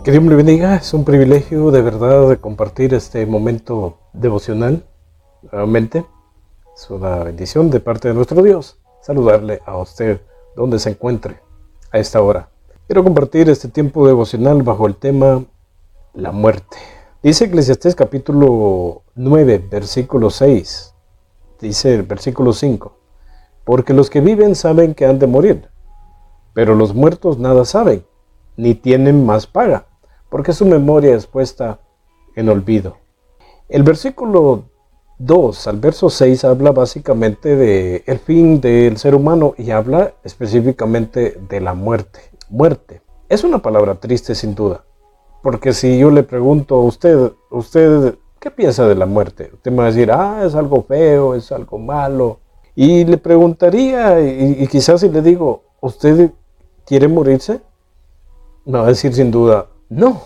Que Dios me le bendiga, es un privilegio de verdad de compartir este momento devocional nuevamente. Es una bendición de parte de nuestro Dios saludarle a usted donde se encuentre a esta hora. Quiero compartir este tiempo devocional bajo el tema la muerte. Dice Eclesiastés capítulo 9, versículo 6. Dice el versículo 5. Porque los que viven saben que han de morir, pero los muertos nada saben, ni tienen más paga, porque su memoria es puesta en olvido. El versículo 2 al verso 6 habla básicamente del fin del ser humano y habla específicamente de la muerte. Muerte es una palabra triste sin duda, porque si yo le pregunto a usted ¿qué piensa de la muerte? Usted me va a decir, es algo feo, es algo malo. Y le preguntaría, y quizás si le digo, ¿usted quiere morirse? Me va a decir sin duda, no.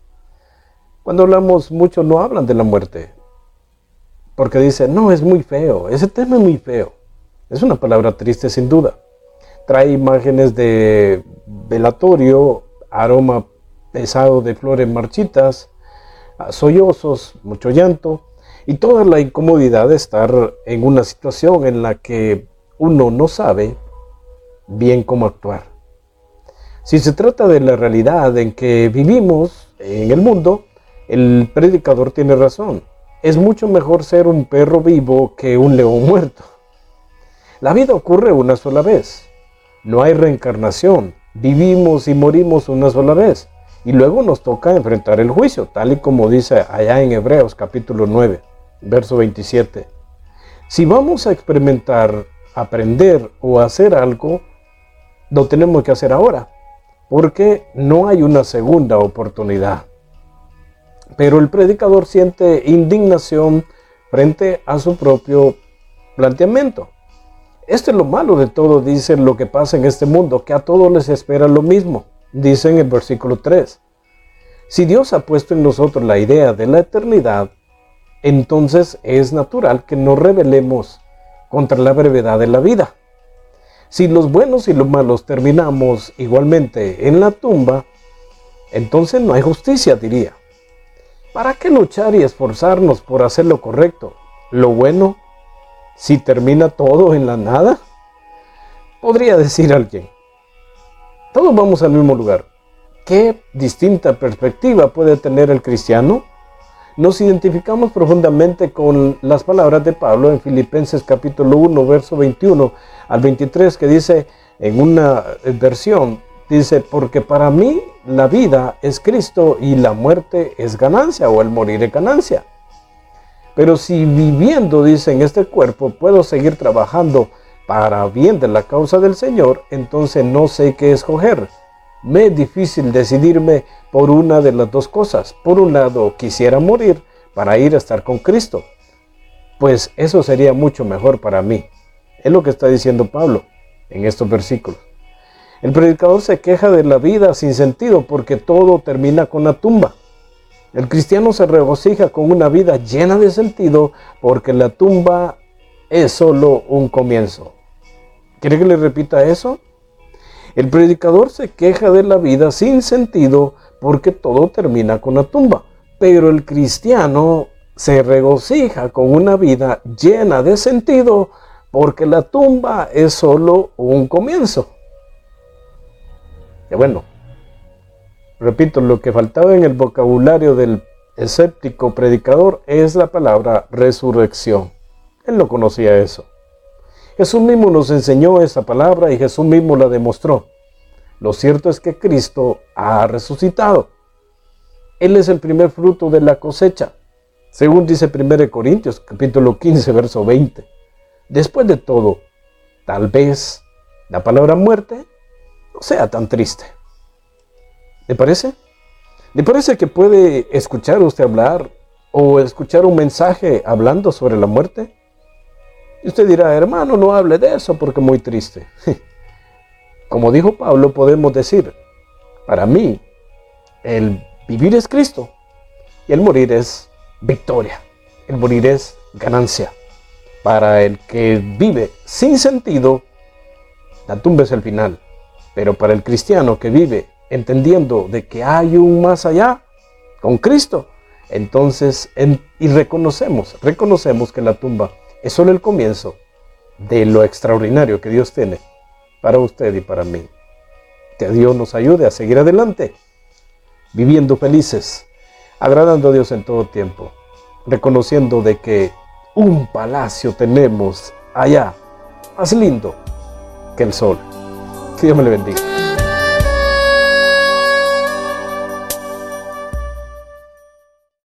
Cuando hablamos mucho no hablan de la muerte, porque dicen, no, es muy feo, ese tema es muy feo. Es una palabra triste sin duda. Trae imágenes de velatorio, aroma pesado de flores marchitas, sollozos, mucho llanto y toda la incomodidad de estar en una situación en la que uno no sabe bien cómo actuar. Si se trata de la realidad en que vivimos en el mundo, el predicador tiene razón. Es mucho mejor ser un perro vivo que un león muerto. La vida ocurre una sola vez. No hay reencarnación. Vivimos y morimos una sola vez. Y luego nos toca enfrentar el juicio, tal y como dice allá en Hebreos capítulo 9, verso 27. Si vamos a experimentar, aprender o hacer algo, lo tenemos que hacer ahora, porque no hay una segunda oportunidad. Pero el predicador siente indignación frente a su propio planteamiento. Esto es lo malo de todo, dice lo que pasa en este mundo, que a todos les espera lo mismo. Dice en el versículo 3. Si Dios ha puesto en nosotros la idea de la eternidad, entonces es natural que nos rebelemos contra la brevedad de la vida. Si los buenos y los malos terminamos igualmente en la tumba, entonces no hay justicia, diría. ¿Para qué luchar y esforzarnos por hacer lo correcto, lo bueno, si termina todo en la nada? Podría decir alguien. Todos vamos al mismo lugar. ¿Qué distinta perspectiva puede tener el cristiano? Nos identificamos profundamente con las palabras de Pablo en Filipenses capítulo 1, verso 21 al 23, que dice en una versión, dice, porque para mí la vida es Cristo y la muerte es ganancia, o el morir es ganancia. Pero si viviendo, dice, en este cuerpo puedo seguir trabajando para bien de la causa del Señor, entonces no sé qué escoger. Me es difícil decidirme por una de las dos cosas. Por un lado, quisiera morir para ir a estar con Cristo, pues eso sería mucho mejor para mí. Es lo que está diciendo Pablo en estos versículos. El predicador se queja de la vida sin sentido porque todo termina con la tumba. El cristiano se regocija con una vida llena de sentido porque la tumba es solo un comienzo. ¿Quiere que le repita eso? El predicador se queja de la vida sin sentido porque todo termina con la tumba. Pero el cristiano se regocija con una vida llena de sentido porque la tumba es solo un comienzo. Y bueno, repito, lo que faltaba en el vocabulario del escéptico predicador es la palabra resurrección. Él no conocía eso. Jesús mismo nos enseñó esa palabra y Jesús mismo la demostró. Lo cierto es que Cristo ha resucitado. Él es el primer fruto de la cosecha, según dice 1 Corintios capítulo 15, verso 20. Después de todo, tal vez la palabra muerte no sea tan triste. ¿Le parece? ¿Le parece que puede escuchar usted hablar o escuchar un mensaje hablando sobre la muerte? Y usted dirá, hermano, no hable de eso porque es muy triste. Como dijo Pablo, podemos decir, para mí, el vivir es Cristo y el morir es victoria. El morir es ganancia. Para el que vive sin sentido, la tumba es el final. Pero para el cristiano que vive entendiendo de que hay un más allá con Cristo, entonces y reconocemos que la tumba es solo el comienzo de lo extraordinario que Dios tiene para usted y para mí. Que Dios nos ayude a seguir adelante, viviendo felices, agradando a Dios en todo tiempo, reconociendo de que un palacio tenemos allá, más lindo que el sol. Que Dios me le bendiga.